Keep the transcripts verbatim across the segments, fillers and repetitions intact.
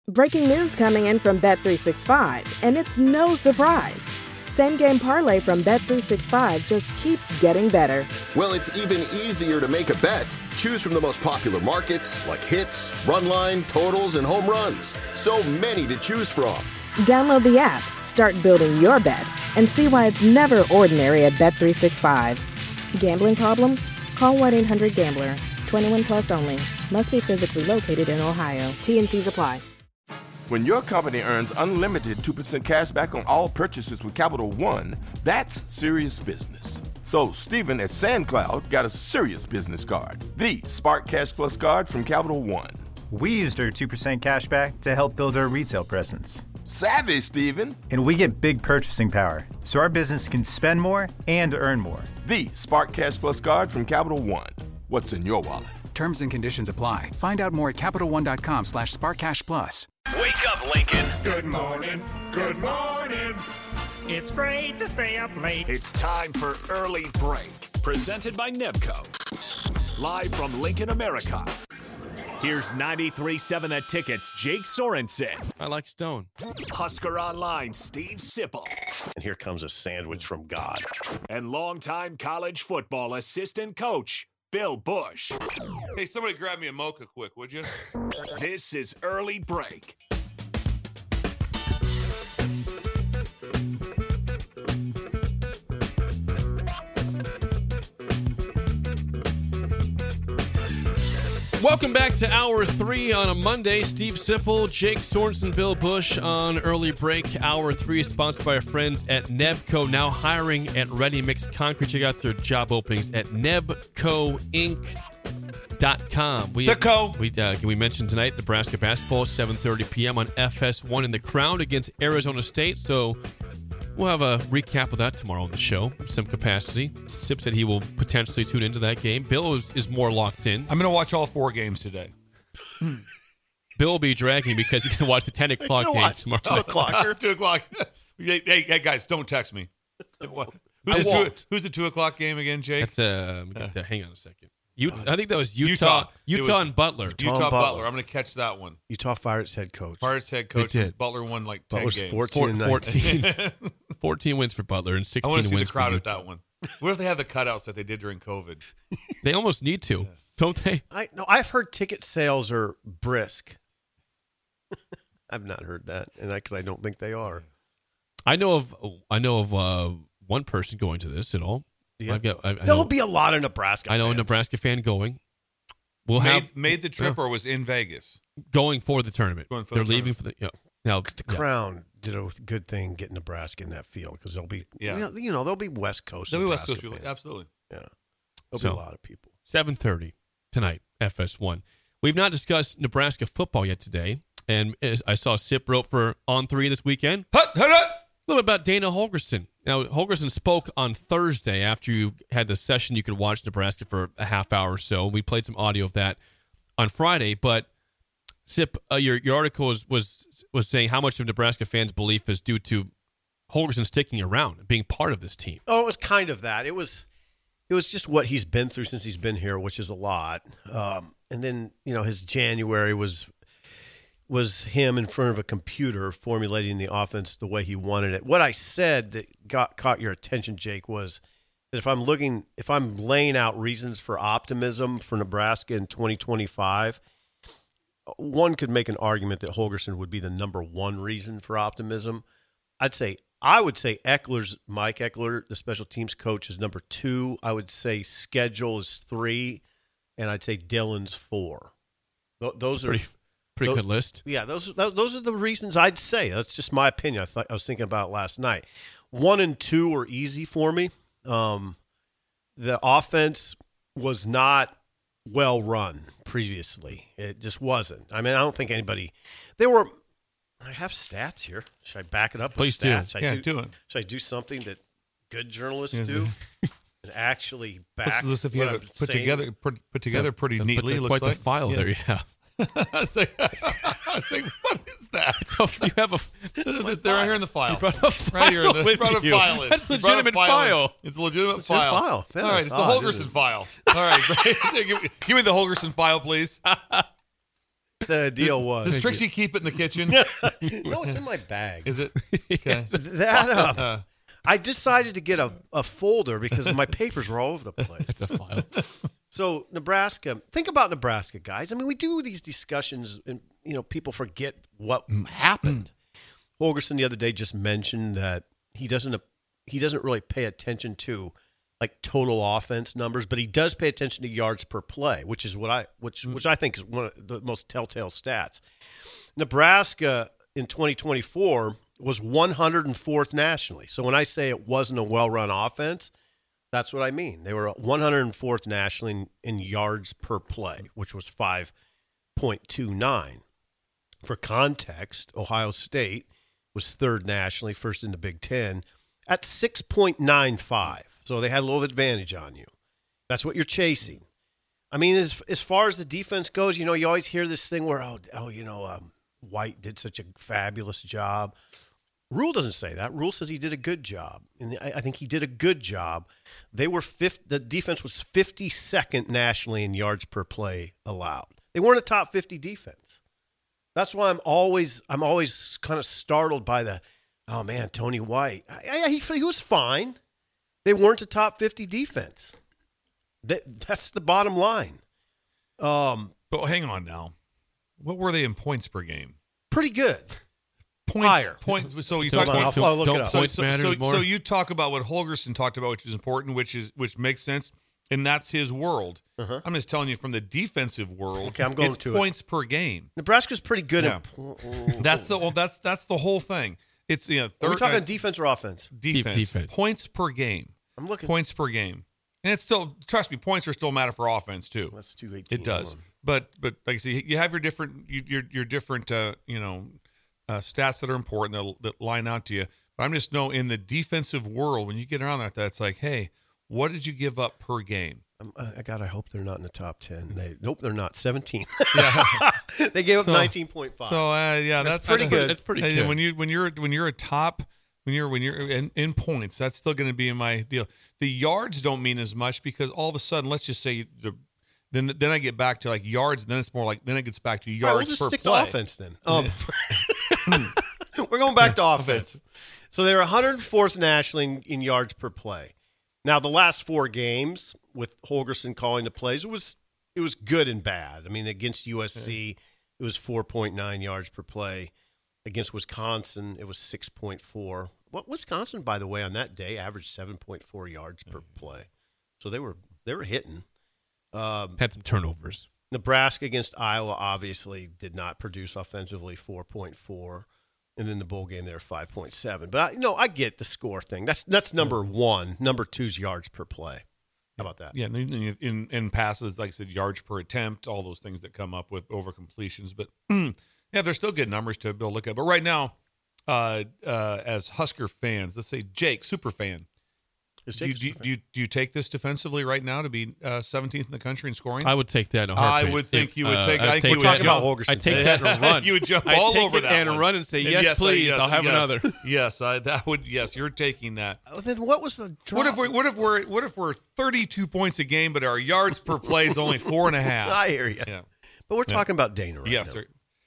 Breaking news coming in from Bet three sixty-five, and it's no surprise. Same Game Parlay from Bet three sixty-five just keeps getting better. Well, it's even easier to make a bet. Choose from the most popular markets like hits, run line, totals, and home runs. So many to choose from. Download the app, start building your bet, and see why it's never ordinary at Bet three sixty-five. Gambling problem? Call one eight hundred gambler. twenty-one plus only. Must be physically located in Ohio. T and C's apply. When your company earns unlimited two percent cash back on all purchases with Capital One, that's serious business. So Stephen at SandCloud got a serious business card, the Spark Cash Plus card from Capital One. We used our two percent cash back to help build our retail presence. Savvy, Stephen. And we get big purchasing power, so our business can spend more and earn more. The Spark Cash Plus card from Capital One. What's in your wallet? Terms and conditions apply. Find out more at CapitalOne.com slash SparkCashPlus. Wake up, Lincoln. Good morning. Good morning. It's great to stay up late. It's time for Early Break, presented by Nebco. Live from Lincoln, America. Here's ninety-three point seven The Ticket's Jake Sorensen. I like Stone. Husker Online, Steve Sipple. And here comes a sandwich from God. And longtime college football assistant coach, Bill Bush. Hey, somebody grab me a mocha quick, would you? This is Early Break. Welcome back to Hour three on a Monday. Steve Sipple, Jake Sorensen, Bill Bush on Early Break. Hour three is sponsored by our friends at Nebco, now hiring at Ready Mix Concrete. Check out their job openings at nebco inc dot com. We, the co. We, uh, we mentioned tonight Nebraska basketball, seven thirty p.m. on F S one in the Crown against Arizona State. So we'll have a recap of that tomorrow on the show, some capacity. Sip said he will potentially tune into that game. Bill is, is more locked in. I'm going to watch all four games today. Bill will be dragging because he can watch the ten o'clock game tomorrow. two o'clock. two o'clock. Hey, hey, hey, guys, don't text me. What? Who's, the two, who's the two o'clock game again, Jake? That's uh, uh, hang on a second. Utah, I think that was Utah. Utah, Utah was, and Butler. Utah, Utah Butler. Butler. I'm going to catch that one. Utah Pirates head coach. Pirates head coach. Butler won like ten Butler's games. fourteen, fourteen, fourteen wins for Butler and sixteen wins for I want to see the crowd at Utah. That one. What if they have the cutouts that they did during COVID? They almost need to, yeah. Don't they? I no, I've heard ticket sales are brisk. I've not heard that, and because I, I don't think they are. I know of I know of uh, one person going to this at all. Yeah. I've got, I, I There'll know, be a lot of Nebraska. I know fans. a Nebraska fan going. We'll made, have made the trip yeah. or was in Vegas? Going for the tournament. Going for They're the leaving tournament. for the. Yeah. Now the yeah. Crown did a good thing getting Nebraska in that field because they'll be, yeah. you know, they'll be West Coast. They'll be Nebraska West Coast people. Absolutely. Yeah, there'll so, be a lot of people. Seven thirty tonight, F S one. We've not discussed Nebraska football yet today, and as I saw Sip wrote for On Three this weekend. Hut, hut, hut. A little bit about Dana Holgorsen. Now, Holgorsen spoke on Thursday after you had the session. You could watch Nebraska for a half hour or so. We played some audio of that on Friday, but Sip, uh, your your article was, was was saying how much of Nebraska fans' belief is due to Holgorsen sticking around and being part of this team. Oh, it was kind of that. It was it was just what he's been through since he's been here, which is a lot. Um, and then you know his January was was him in front of a computer formulating the offense the way he wanted it. What I said that got caught your attention, Jake, was that if I'm looking, if I'm laying out reasons for optimism for Nebraska in twenty twenty-five, one could make an argument that Holgorsen would be the number one reason for optimism. I'd say I would say Eckler's Mike Eckler, the special teams coach, is number two. I would say schedule is three, and I'd say Dylan's four. Th- those are pretty, pretty those, good list. Yeah, those those are the reasons I'd say. That's just my opinion. I, th- I was thinking about it last night. One and two were easy for me. Um, the offense was not well run previously. It just wasn't. I mean, I don't think anybody. They were. I have stats here. Should I back it up with Please stats? do. Should yeah, I do, do it. Should I do something that good journalists Yeah. do and actually back? Looks as if you what have I'm it put saying? together, put, put together pretty It's a- neatly. it's It a- looks quite like the file yeah. there. Yeah. I was like, I was like, what is that? So you have a. They're right here in the file. You brought a file right here in the, with brought a you. file in. That's You brought a legitimate file in. file. It's a legitimate It's a file. file. Yeah, All right, it's the odd, Holgorsen isn't it? file. All right, great. give, me, give me the Holgorsen file, please. the deal was. Does Trixie keep it in the kitchen? No, it's in my bag. Is it? Okay. That uh, I decided to get a, a folder because my papers were all over the place. It's a file. So Nebraska, think about Nebraska, guys. I mean, we do these discussions, and you know, people forget what happened. Holgorsen the other day just mentioned that he doesn't he doesn't really pay attention to like total offense numbers, but he does pay attention to yards per play, which is what I which which I think is one of the most telltale stats. Nebraska in twenty twenty-four was one hundred fourth nationally. So when I say it wasn't a well-run offense, that's what I mean. They were one hundred fourth nationally in, in yards per play, which was five point two nine. For context, Ohio State was third nationally, first in the Big Ten, at six point nine five. So they had a little advantage on you. That's what you're chasing. I mean, as as far as the defense goes, you know, you always hear this thing where, oh, oh you know, um, White did such a fabulous job. Rule doesn't say that. Rule says he did a good job. And I, I think he did a good job. They were fifth, the defense was fifty-second nationally in yards per play allowed. They weren't a top fifty defense. That's why I'm always I'm always kind of startled by the, oh, man, Tony White. I, I, he, he was fine. They weren't a top fifty defense. That That's the bottom line. Um, but hang on now. What were they in points per game? Pretty good. Points, Higher. Points. So you Hold talk on, about I'll, I'll look don't it up. so, points so, matter so, more? so you talk about what Holgorsen talked about, which is important, which is which makes sense, and that's his world. Uh-huh. I'm just telling you from the defensive world. Okay, I'm going it's to it. points per game. Nebraska's pretty good Yeah. at. That's the well, that's that's the whole thing. It's you know. Are we third- talking uh, defense or offense? defense, defense. points per game. I'm looking. Points per game, and it's still trust me, points are still matter for offense too. That's two eighteen. It does, but but like I say, you have your different you, your your different uh, you know uh, stats that are important that, that line out to you. But I'm just know in the defensive world when you get around like that, it's like, hey, what did you give up per game? Um, I God, I hope they're not in the top ten. They, nope, they're not. seventeen. Yeah. They gave up So- nineteen point five. So uh, yeah, that's, That's pretty good. That's pretty and good. When you when you're when you're a top when you're when you're in, in points, that's still going to be in my deal. The yards don't mean as much because all of a sudden, let's just say the then then I get back to like yards. Then it's more like then it gets back to yards All right, we'll just per stick play. to offense then. Um, we're going back to offense. So they were one hundred fourth nationally in, in yards per play. Now the last four games with Holgorsen calling the plays, it was it was good and bad. I mean, against U S C, it was four point nine yards per play. Against Wisconsin, it was six point four. What Wisconsin, by the way, on that day averaged seven point four yards per play. So they were they were hitting. Um, Had some turnovers. Nebraska against Iowa obviously did not produce offensively, four point four. And then the bowl game there, five point seven. But, I, you know, I get the score thing. That's that's number one. Number two's yards per play. How about that? Yeah, and in, in in passes, like I said, yards per attempt, all those things that come up with over completions. But yeah, they're still good numbers to be able to look at. But right now, uh, uh, as Husker fans, let's say Jake, super fan, Is do you, Jake a do, you, super do you do you take this defensively right now to be uh, seventeenth in the country in scoring? I would take that in a I heartbeat. would think If, you would uh, take. I'd I think take you would talking jump. about Holgorsen. I take that and run. You would jump I'd all take over it that and one. run and say, And yes, I- please, yes, I'll have yes, another. Yes, I, that would. Yes, you're taking that. Oh, then what was the drop? What if we? What if we're? What if we're thirty-two points a game, but our yards per play is only four and a half? I hear you. Yeah. But we're talking about Dana right Yes, now. sir.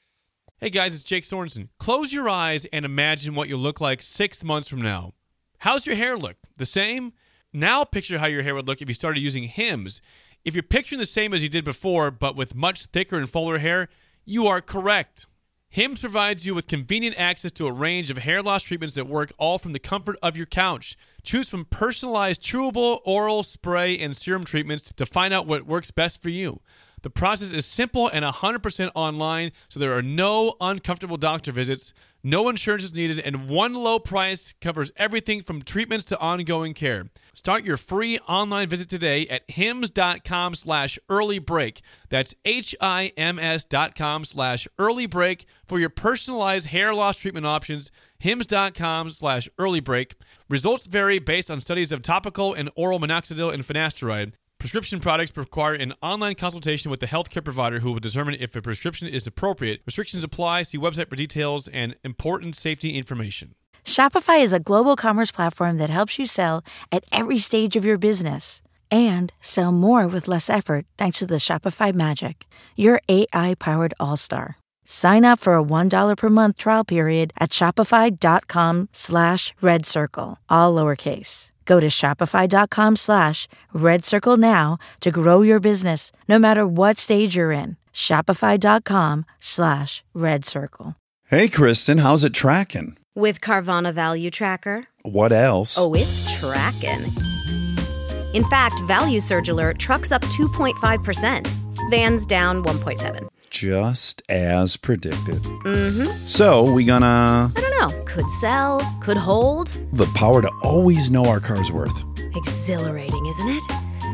Hey guys, it's Jake Sorensen. Close your eyes and imagine what you'll look like six months from now. How's your hair look? The same? Now picture how your hair would look if you started using Hims. If you're picturing the same as you did before, but with much thicker and fuller hair, you are correct. Hims provides you with convenient access to a range of hair loss treatments that work all from the comfort of your couch. Choose from personalized chewable, oral, spray, and serum treatments to find out what works best for you. The process is simple and one hundred percent online, so there are no uncomfortable doctor visits, no insurance is needed, and one low price covers everything from treatments to ongoing care. Start your free online visit today at hims.com slash early break. That's H-I-M-S dot com slash early break for your personalized hair loss treatment options. Hims.com slash early break. Results vary based on studies of topical and oral minoxidil and finasteride. Prescription products require an online consultation with the healthcare provider who will determine if a prescription is appropriate. Restrictions apply. See website for details and important safety information. Shopify is a global commerce platform that helps you sell at every stage of your business. and sell more with less effort thanks to the Shopify magic, your A I-powered all-star. Sign up for a one dollar per month trial period at shopify.com slash red circle, all lowercase. Go to shopify.com slash red circle now to grow your business, no matter what stage you're in. Shopify.com slash red circle. Hey, Kristen, how's it tracking? With Carvana Value Tracker. What else? Oh, it's tracking. In fact, Value Surge Alert trucks up two point five percent. Vans down one point seven. Just as predicted. Mm-hmm. So, we gonna... I don't know. Could sell, could hold. The power to always know our car's worth. Exhilarating, isn't it?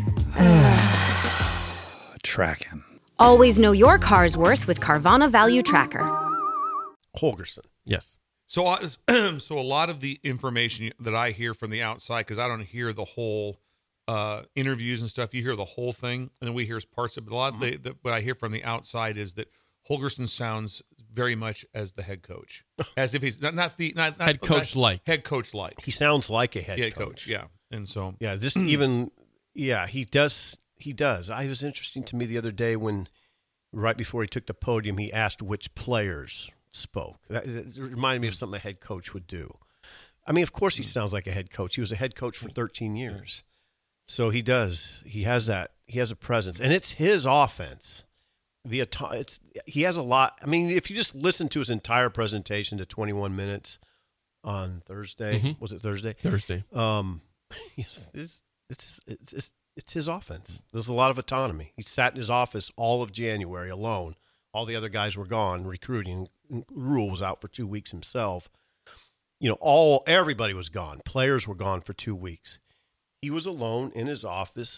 Tracking. Always know your car's worth with Carvana Value Tracker. Holgorsen. Yes. So, uh, so a lot of the information that I hear from the outside, because I don't hear the whole uh, interviews and stuff, you hear the whole thing, and then we hear parts of it. But a lot of the, the, what I hear from the outside is that Holgorsen sounds very much as the head coach, as if he's not, not the not, not head coach not, like head coach like. He sounds like a head yeah, coach. coach. Yeah, and so yeah, this even yeah he does he does. I it was interesting to me the other day when right before he took the podium, he asked which players spoke. That, that reminded me of something a head coach would do. I mean, of course, he sounds like a head coach. He was a head coach for thirteen years, so he does. He has that. He has a presence, and it's his offense. The it's he has a lot. I mean, if you just listen to his entire presentation to twenty-one minutes on Thursday, mm-hmm. was it Thursday? Thursday. Um, it's, it's, it's, it's, it's his offense. There's a lot of autonomy. He sat in his office all of January alone. All the other guys were gone recruiting. Rule was out for two weeks himself. You know, all everybody was gone. Players were gone for two weeks. He was alone in his office,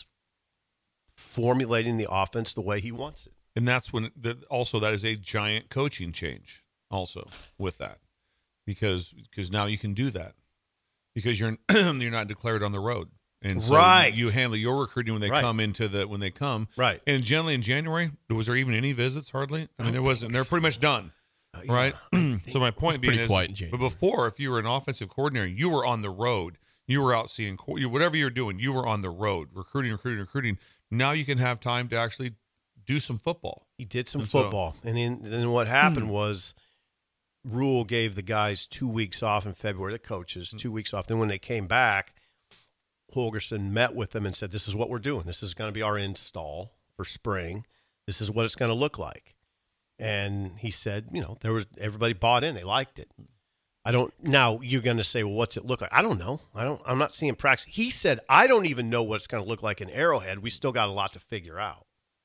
formulating the offense the way he wants it. And that's when the, also that is a giant coaching change also with that, because because now you can do that because you're you're not declared on the road, and so right. you, you handle your recruiting when they right. come into the when they come right. And generally in January, was there even any visits? Hardly. I mean, there wasn't. They're pretty much done, uh, yeah. right? So my point being pretty is, quiet in January. but before, if you were an offensive coordinator, you were on the road. You were out seeing whatever you're doing. You were on the road, recruiting, recruiting, recruiting. Now you can have time to actually do some football. He did some and so, football. And then what happened was Rule gave the guys two weeks off in February, the coaches, two weeks off. Then when they came back, Holgorsen met with them and said, this is what we're doing. This is going to be our install for spring. This is what it's going to look like. And he said, you know, there was everybody bought in. They liked it. I don't now you're going to say, well, what's it look like? I don't know. I don't I'm not seeing practice. He said, I don't even know what it's going to look like in Arrowhead. We still got a lot to figure out.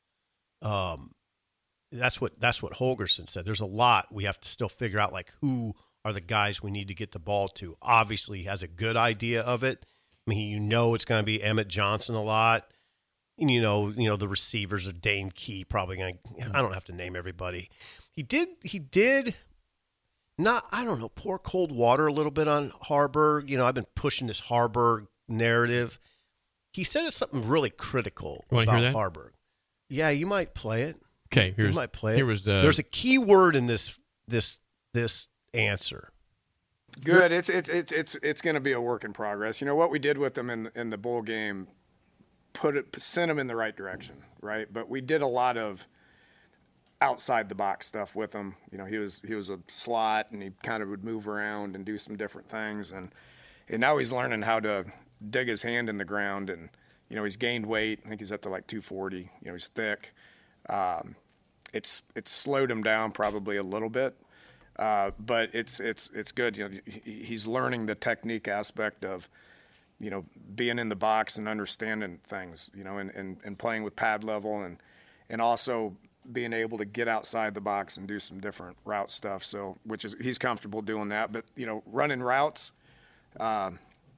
Um, that's what that's what Holgorsen said. There's a lot we have to still figure out, like who are the guys we need to get the ball to. Obviously, he has a good idea of it. I mean, you know it's going to be Emmett Johnson a lot, and you know, you know the receivers are Dane Key probably going to. I don't have to name everybody. He did. He did. Not. I don't know. Pour cold water a little bit on Harburg. You know, I've been pushing this Harburg narrative. He said it's something really critical about Harburg. Yeah, you might play it. Okay, here's you might play it. Here was uh, There's a key word in this this this answer. Good. It's it's it's it's it's going to be a work in progress. You know what we did with them in in the bowl game, put it sent them in the right direction, right? But we did a lot of outside the box stuff with him. You know, he was he was a slot and he kind of would move around and do some different things, and and now he's learning how to dig his hand in the ground. And you know, he's gained weight. I think he's up to like two forty. You know, he's thick. Um, it's it's slowed him down probably a little bit, uh, but it's it's it's good. You know, he's learning the technique aspect of, you know, being in the box and understanding things. You know, and, and, and playing with pad level and and also being able to get outside the box and do some different route stuff. So, which is he's comfortable doing that. But you know, running routes uh,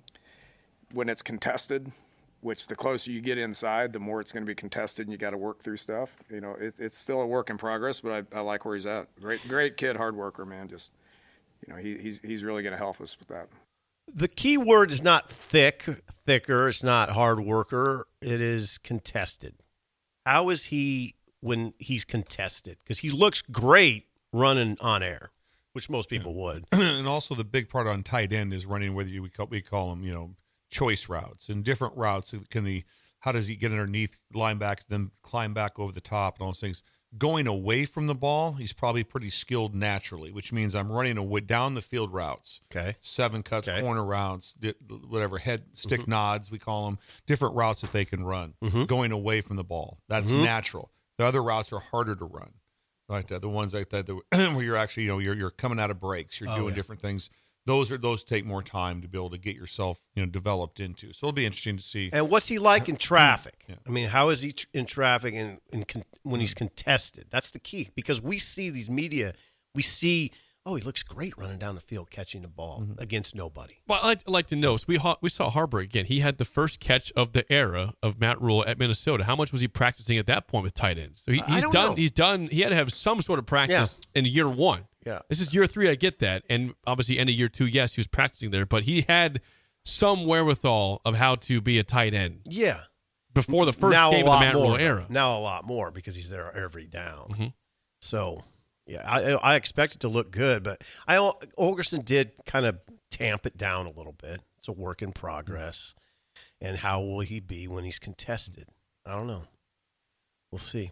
when it's contested, which the closer you get inside, the more it's going to be contested and you got to work through stuff. You know, it, it's still a work in progress, but I, I like where he's at. Great, great kid, hard worker, man. Just, you know, he, he's he's really going to help us with that. The key word is not thick, thicker. It's not hard worker. It is contested. How is he when he's contested? Because he looks great running on air, which most people would. And also the big part on tight end is running, whether you, we call, we call them, you know, choice routes and different routes. Can the how does he get underneath linebackers, then climb back over the top and all those things. Going away from the ball, he's probably pretty skilled naturally, which means I'm running away down the field routes. Okay. Seven cuts, Okay. corner routes, di- whatever, head stick Mm-hmm. nods, we call them, different routes that they can run, Mhm. going away from the ball. That's Mhm. natural. The other routes are harder to run. Like that, the ones like that, the, where you're actually, you know, you're you're coming out of breaks, you're Oh, doing yeah. different things. Those are those take more time to be able to get yourself, you know, developed into. So it'll be interesting to see. And what's he like in traffic? Yeah. I mean, how is he tr- in traffic and, and con- when he's contested? That's the key, because we see these media, we see, oh, he looks great running down the field catching the ball Mm-hmm. against nobody. Well, I'd like, I'd like to know. So we ha- we saw Harbaugh again. He had the first catch of the era of Matt Rule at Minnesota. How much was he practicing at that point with tight ends? So he, I he's don't done. know. He's done. He had to have some sort of practice in year one. Yeah. This is year three. I get that, and obviously end of year two. Yes, he was practicing there, but he had some wherewithal of how to be a tight end Yeah. before the first now game a of the lot Matt more, Rule era. Now a lot more because he's there every down. Mhm. So, yeah, I, I expect it to look good, but I Holgorsen did kind of tamp it down a little bit. It's a work in progress. And how will he be when he's contested? I don't know. We'll see.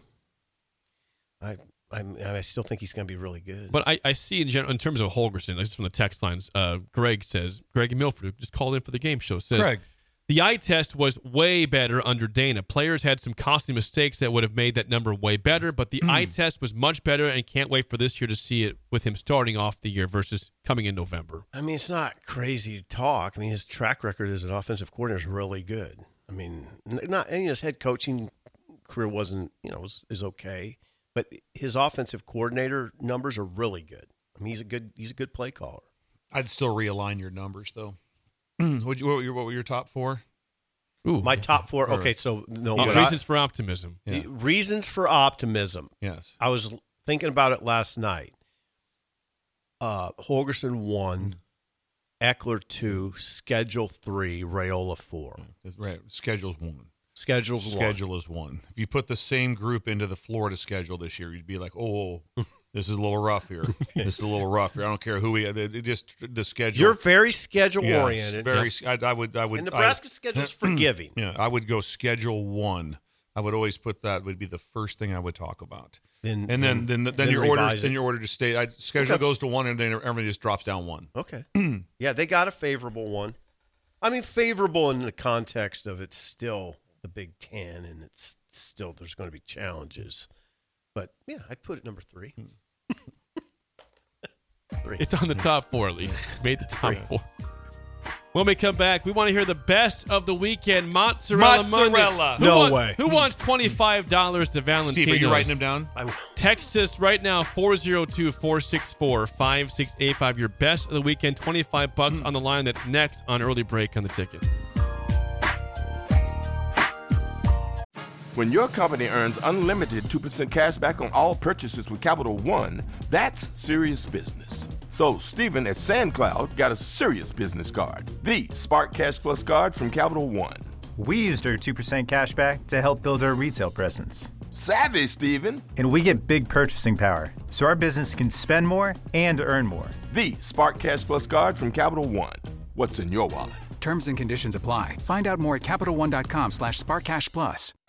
I I'm, I still think he's going to be really good. But I, I see in general, in terms of Holgorsen, this is from the text lines. Uh, Greg says, Greg Milford, who just called in for the game show, says, Greg. the eye test was way better under Dana. Players had some costly mistakes that would have made that number way better, but the eye test was much better, and can't wait for this year to see it with him starting off the year versus coming in November. I mean, it's not crazy talk. I mean, his track record as an offensive coordinator is really good. I mean, n- not and his head coaching career wasn't, you know, was, is okay, but his offensive coordinator numbers are really good. I mean, he's a good he's a good play caller. I'd still realign your numbers though. what, you, what, were your, what were your top four? Ooh, My top four. For- Okay, so no Uh, what reasons I- for optimism. Yeah. reasons for optimism. Yes. I was thinking about it last night. Uh, Holgorsen one, Eckler two, schedule three, Raiola four. That's right. Schedule's one. Schedule's one. Schedule is one. If you put the same group into the Florida schedule this year, you'd be like, oh, this is a little rough here. This is a little rough here. I don't care who we. It, it just the schedule. You're very schedule Yes, oriented. Very. I, I would. I would. And Nebraska I, schedule's forgiving. Yeah, I would go schedule one. I would always put that would be the first thing I would talk about. Then- and then then then, then your revise order it. then your order to stay. I, schedule Okay. goes to one, and then everybody just drops down one. Okay. Yeah, they got a favorable one. I mean, favorable in the context of it's still the Big Ten, and it's still there's going to be challenges. But yeah, I'd put it number three. three. It's on the top four, at least. Made the top four. When we come back, we want to hear the best of the weekend. Mozzarella Mozzarella. Monday. Who No want- way. Who wants twenty-five dollars to Valentino's? Steve, are you writing them down? I, Text us right now, four oh two, four six four, five six eight five. Your best of the weekend, twenty-five bucks on the line. That's next on Early Break on the Ticket. When your company earns unlimited two percent cash back on all purchases with Capital One, that's serious business. So Stephen at SandCloud got a serious business card, the Spark Cash Plus card from Capital One. We used our two percent cash back to help build our retail presence. Savvy, Stephen. And we get big purchasing power, so our business can spend more and earn more. The Spark Cash Plus card from Capital One. What's in your wallet? Terms and conditions apply. Find out more at CapitalOne.com slash SparkCashPlus.